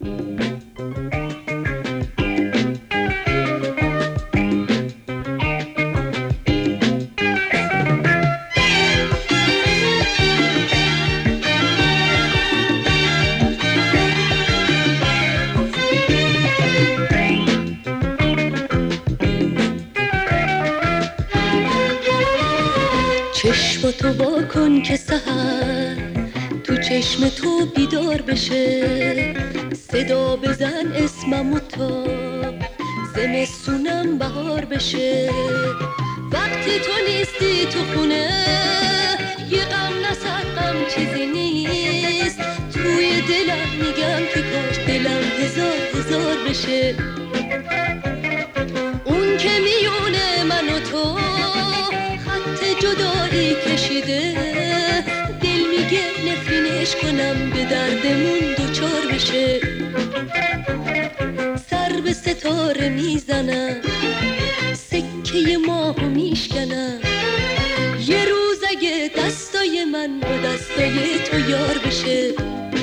چشماتو وا کن که سحر تو چشم تو بیدار بشه، صدا بزن اسممو تا زمستونم بهار بشه. وقتی تو نیستی تو خونه یه غم نصد غم چیزی نیست، توی دلم میگم که کاش دلم هزار هزار بشه. اون که میونه من و تو خط جدایی کشیده، دل میگه نفرینش کنم به دردمون دوچار بشه. سر به ستاره میزنم، سکه ماهو میشکنم، یه روز اگه دستای من با دستای تو یار بشه.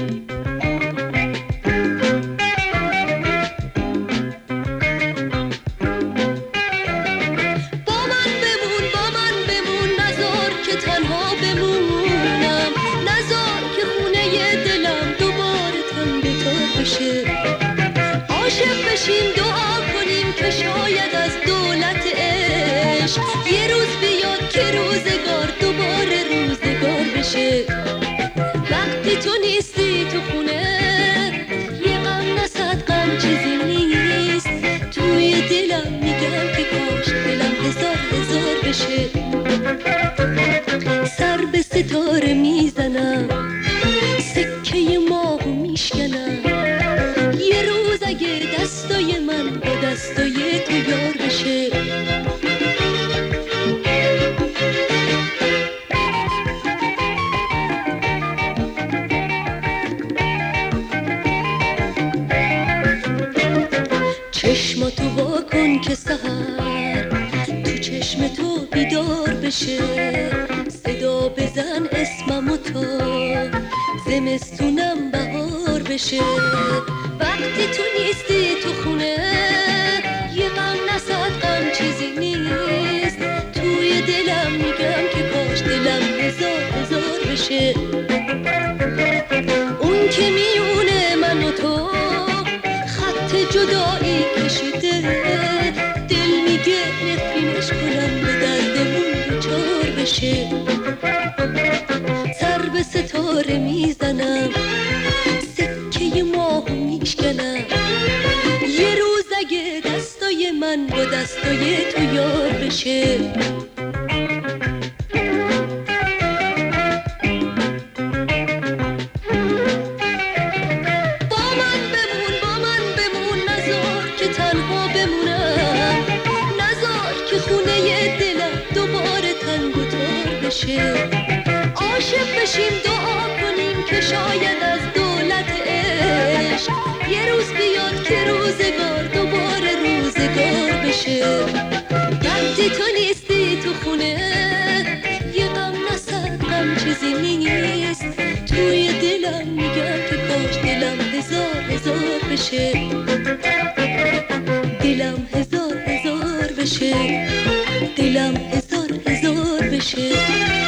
عاشق بشیم دعا کنیم که شاید از دولت عشق یه روز بیاد که روزگار دوباره روزگار بشه. وقتی تو نیستی تو خونه یه غم نصد غم چیزی نیست، توی دلم میگم که کاش دلم هزار هزار بشه. سر به ستاره میزنم، سکه ماهو میشکنم، یه روز اگه دستای من با دستای تو یار بشه. چشماتو وا کن که سحر تو چشم تو بیدار بشه، صدا بزن اسممو تا زمستونم بهار بشه. وقتی تو نیستی تو خونه یه غم نصد غم چیزی نیست، توی دلم میگم که کاش دلم هزار هزار بشه. اون که میونه من و تو خط جدایی کشیده، دل میگه نفرینش کنم به دردمون دوچار بشه. سر به ستاره میزنم، سکه ماهو میشکنم، یه روز اگه دستای من با دستای تو یار بشه. با من بمون نذار که تنها بمونم، نذار که خونه دلم دوباره تنگ و تار بشه. عاشق بشیم دعا کنیم که شاید از دولت عشق یه روز بیاد که روزگار دوباره روزگار بشه. وقتی تو نیستی تو خونه یه غم نصد غم چیزی نیست، توی دلم میگم که کاش دلم هزار هزار بشه. دلم هزار هزار بشه، دلم هزار هزار بشه.